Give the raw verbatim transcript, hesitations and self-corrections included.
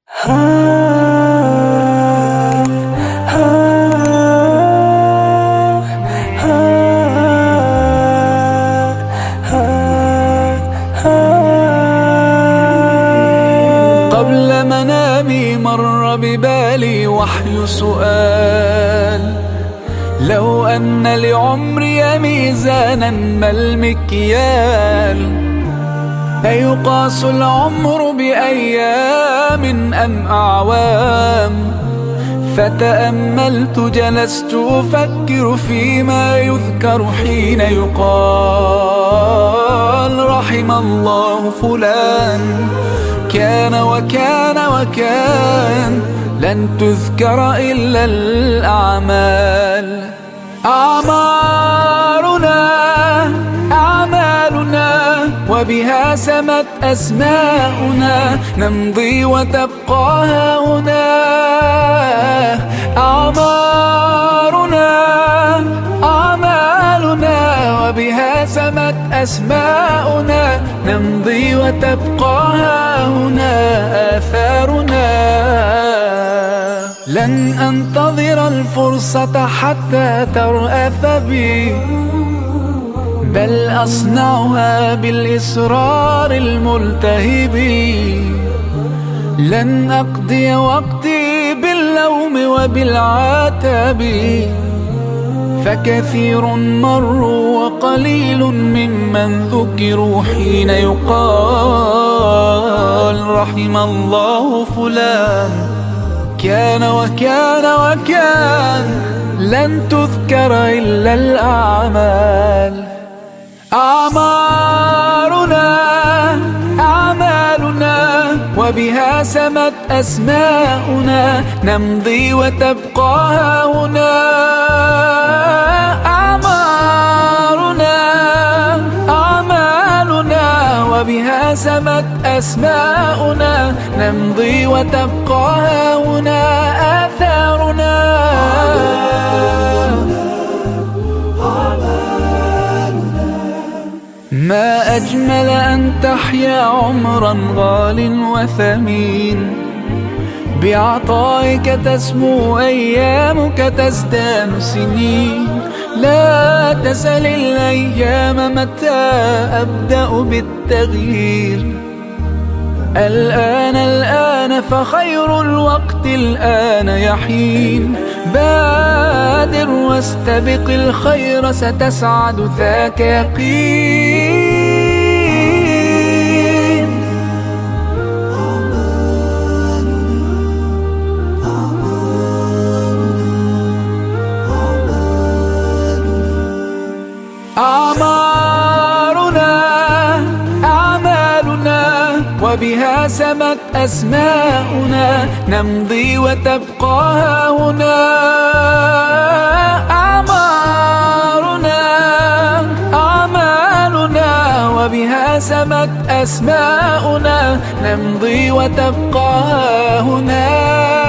قبل منامي مر ببالي وحي سؤال: لو أن لعمري ميزانا ما المكيال؟ أيقاس العمر بأيام أم أعوام؟ فتأملت جلست أفكر فيما يذكر حين يقال: رحم الله فلان كان وكان وكان، لن تذكر إلا الأعمال. أعمارنا أعمالنا وبها سمت أسماؤنا، نمضي وتبقى هاهنا. أعمارنا أعمالنا وبها سمت أسماؤنا، نمضي وتبقى هاهنا آثارنا. لن أنتظر الفرصة حتى ترأف بي، بل أصنعها بالإصرار الملتهب. لن أقضي وقتي باللوم وبالعتاب، فكثير مروا وقليل ممن ذكروا حين يقال: رحم الله فلان كان وكان وكان، لن تذكر إلا الأعمال. أعمارنا أعمالنا وبها سمت أسماؤنا، نمضي وتبقى هاهنا. أعمارنا أعمالنا وبها سمت أسماؤنا، نمضي وتبقى هاهنا آثارنا. ما أجمل أن تحيا عمرا غال وثمين، بعطائك تسمو أيامك تزدان سنين. لا تسل الأيام متى أبدأ بالتغيير، الآن الآن فخير الوقت الآن يحين. بادر واستبق الخير ستسعد ذاك يقين. أعمارنا أعمالنا وبها سمت أسماؤنا، نمضي وتبقى هاهنا. أعمارنا أعمالنا وبها سمت أسماؤنا، نمضي وتبقى هاهنا.